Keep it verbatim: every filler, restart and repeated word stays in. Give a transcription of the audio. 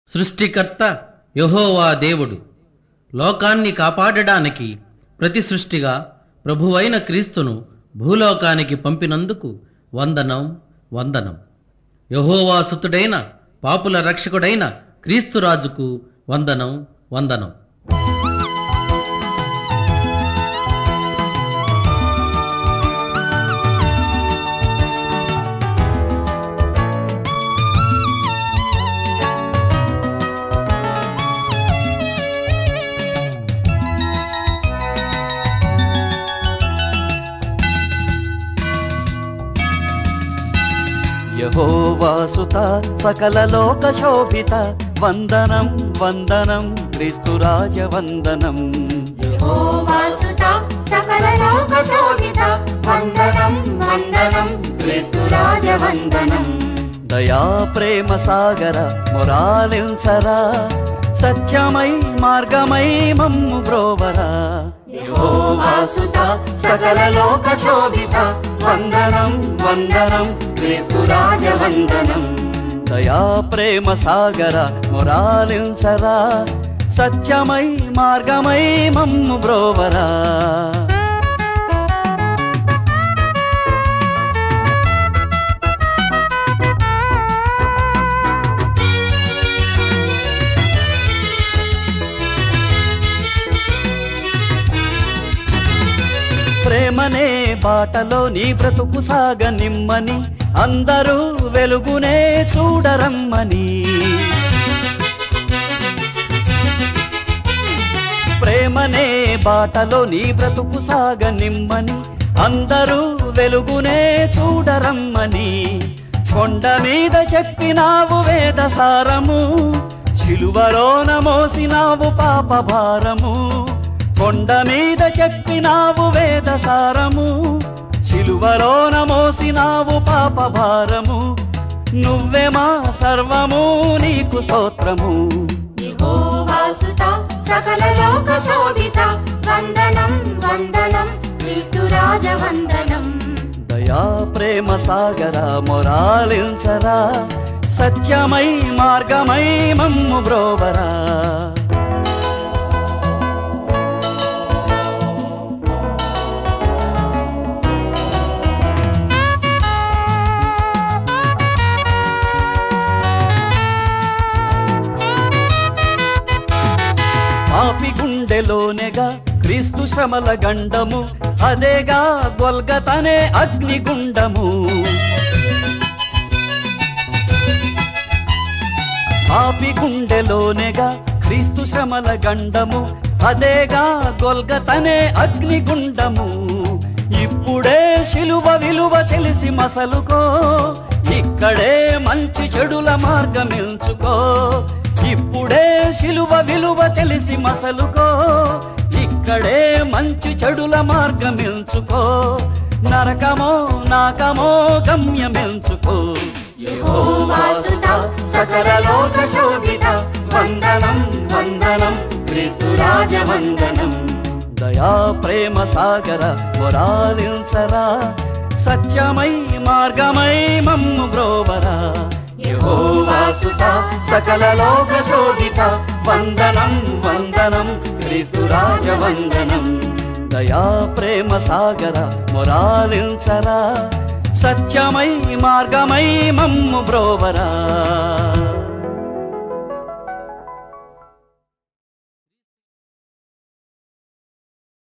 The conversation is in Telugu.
సృష్టికర్త యెహోవా దేవుడు లోకాన్ని కాపాడడానికి ప్రతి సృష్టిగా ప్రభువైన క్రీస్తును భూలోకానికి పంపినందుకు వందనం వందనం. యెహోవా సుతుడైన పాపుల రక్షకుడైన క్రీస్తురాజుకు వందనం వందనం. యెహోవా సుత సకల లోక శోభిత వందనం వందనం క్రీస్తురాజ వందనం. యెహోవా సుత సకల లోక శోభిత వందనం వందనం క్రీస్తురాజ వందనం. దయా ప్రేమ సాగర మొరాలించరా సత్యమై మార్గమై మమ్ము బ్రోవరా. యెహోవా సుత సకల లోక శోభిత వందనం వందనం క్రీస్తురాజ వందనం. దయా ప్రేమ సాగర మొరాలించరా సత్యమై మార్గమై మమ్ము బ్రోవరా. ప్రేమనే బాటలో నీ బ్రతుకు సాగ నిమ్మని అందరూ వెలుగునే చూడరమ్మని. ప్రేమనే బాటలో నీ బ్రతుకు సాగ నిమ్మని అందరూ వెలుగునే చూడరమ్మని. కొండ మీద చెప్పినావు వేద సారము శిలువలోన మోసినావు పాప భారము. కొండ మీద చెప్పినావు వేద సారము శిలువలోన మోసినావు పాప భారము. నువ్వే మా సర్వము నీకు స్తోత్రము. యెహోవా సుత సకల లోక శోభిత వందనం వందనం క్రీస్తురాజ వందనం. దయా ప్రేమ సాగర మొరాలించరా సత్యమై మార్గమై మమ్ము బ్రోవరా. పాపి గుండెలోనేగా క్రీస్తు శ్రమల గండము అదేగా గొల్గతనే అగ్నిగుండము. పాపి గుండెలోనేగా క్రీస్తు శ్రమల గండము అదేగా గొల్గతనే అగ్నిగుండము. ఇప్పుడే శిలువ విలువ తెలిసి మసలుకో ఇక్కడే మంచి చెడుల మార్గమించుకో. ఇప్పుడే శిలువ విలువ తెలిసి మసలుకో ఇక్కడే మంచి చెడుల మార్గమించుకో. నరకమో నాకమో గమ్యమించుకో. యెహోవా సుత సకల లోక శోభిత వందనం వందనం క్రీస్తురాజ వందనం. దయా ప్రేమ సాగర మొరాలించరా సత్యమై మార్గమై మమ్ము బ్రోవరా. యెహోవా సుత సకల లోక శోభిత వందనం వందనం క్రీస్తురాజ వందనం. దయా ప్రేమ సాగర మొరాలించరా సత్యమై మార్గమై మమ్ము బ్రోవరా.